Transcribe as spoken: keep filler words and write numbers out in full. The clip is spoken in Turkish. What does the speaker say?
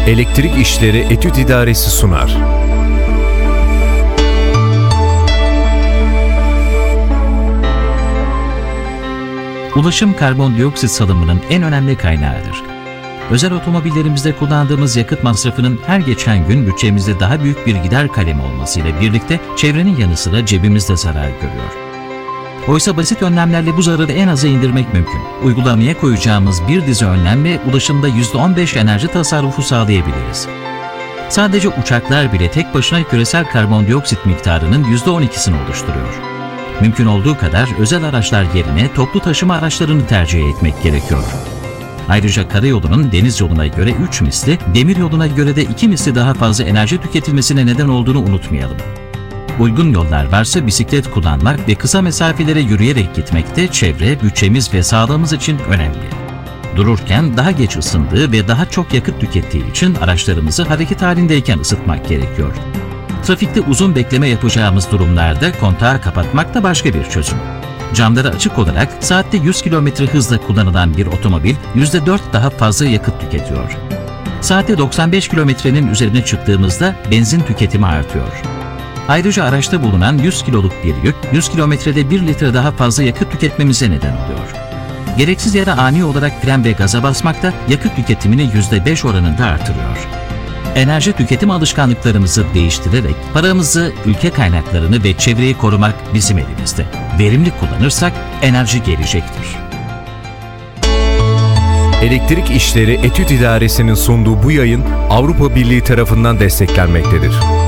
Elektrik İşleri Etüt İdaresi sunar. Ulaşım karbondioksit salımının en önemli kaynağıdır. Özel otomobillerimizde kullandığımız yakıt masrafının her geçen gün bütçemizde daha büyük bir gider kalemi olmasıyla birlikte çevrenin yanı sıra cebimizde zarar görüyor. Oysa basit önlemlerle bu zararı en aza indirmek mümkün. Uygulamaya koyacağımız bir dizi önlemle ulaşımda yüzde on beş enerji tasarrufu sağlayabiliriz. Sadece uçaklar bile tek başına küresel karbondioksit miktarının yüzde on ikisini oluşturuyor. Mümkün olduğu kadar özel araçlar yerine toplu taşıma araçlarını tercih etmek gerekiyor. Ayrıca karayolunun deniz yoluna göre üç misli, demir yoluna göre de iki misli daha fazla enerji tüketilmesine neden olduğunu unutmayalım. Uygun yollar varsa bisiklet kullanmak ve kısa mesafelere yürüyerek gitmek de çevre, bütçemiz ve sağlığımız için önemli. Dururken daha geç ısındığı ve daha çok yakıt tükettiği için araçlarımızı hareket halindeyken ısıtmak gerekiyor. Trafikte uzun bekleme yapacağımız durumlarda kontağı kapatmak da başka bir çözüm. Camları açık olarak saatte yüz kilometre hızla kullanılan bir otomobil yüzde dört daha fazla yakıt tüketiyor. Saatte doksan beş kilometrenin üzerine çıktığımızda benzin tüketimi artıyor. Ayrıca araçta bulunan yüz kiloluk bir yük, yüz kilometrede bir litre daha fazla yakıt tüketmemize neden oluyor. Gereksiz yere ani olarak fren ve gaza basmak da yakıt tüketimini yüzde beş oranında artırıyor. Enerji tüketim alışkanlıklarımızı değiştirerek paramızı, ülke kaynaklarını ve çevreyi korumak bizim elimizde. Verimli kullanırsak enerji gelecektir. Elektrik İşleri Etüt İdaresi'nin sunduğu bu yayın Avrupa Birliği tarafından desteklenmektedir.